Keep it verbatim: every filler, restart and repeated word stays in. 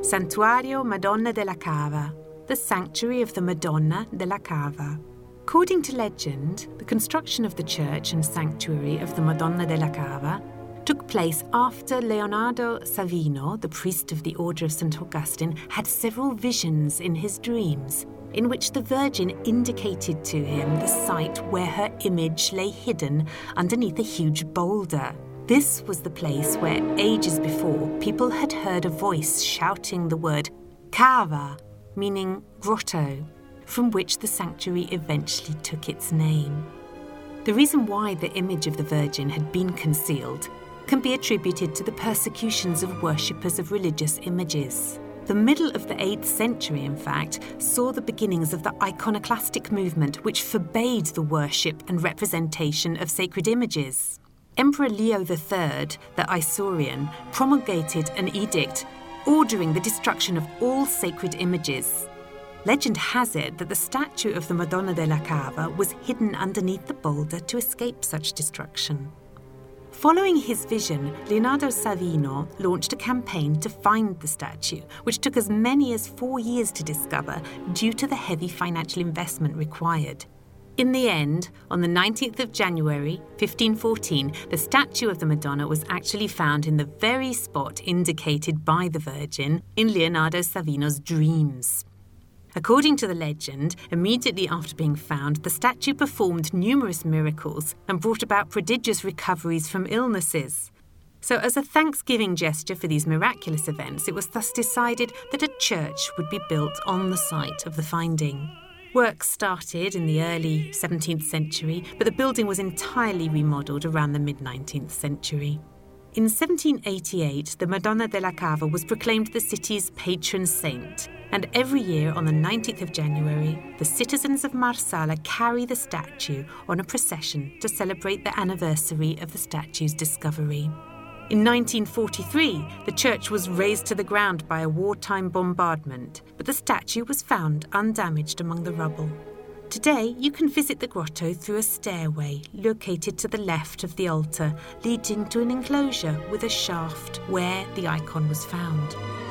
Santuario Madonna della Cava, the Sanctuary of the Madonna della Cava. According to legend, the construction of the church and sanctuary of the Madonna della Cava took place after Leonardo Savino, the priest of the Order of Saint Augustine, had several visions in his dreams, in which the Virgin indicated to him the site where her image lay hidden underneath a huge boulder. This was the place where, ages before, people had heard a voice shouting the word cava, meaning grotto, from which the sanctuary eventually took its name. The reason why the image of the Virgin had been concealed can be attributed to the persecutions of worshippers of religious images. The middle of the eighth century, in fact, saw the beginnings of the iconoclastic movement, which forbade the worship and representation of sacred images. Emperor Leo the Third, the Isaurian, promulgated an edict ordering the destruction of all sacred images. Legend has it that the statue of the Madonna della Cava was hidden underneath the boulder to escape such destruction. Following his vision, Leonardo Savino launched a campaign to find the statue, which took as many as four years to discover due to the heavy financial investment required. In the end, on the nineteenth of January, fifteen fourteen, the statue of the Madonna was actually found in the very spot indicated by the Virgin in Leonardo Savino's dreams. According to the legend, immediately after being found, the statue performed numerous miracles and brought about prodigious recoveries from illnesses. So as a thanksgiving gesture for these miraculous events, it was thus decided that a church would be built on the site of the finding. Work started in the early seventeenth century, but the building was entirely remodelled around the mid-nineteenth century. In seventeen eighty-eight, the Madonna della Cava was proclaimed the city's patron saint, and every year on the nineteenth of January, the citizens of Marsala carry the statue on a procession to celebrate the anniversary of the statue's discovery. In nineteen forty-three, the church was razed to the ground by a wartime bombardment, but the statue was found undamaged among the rubble. Today, you can visit the grotto through a stairway located to the left of the altar, leading to an enclosure with a shaft where the icon was found.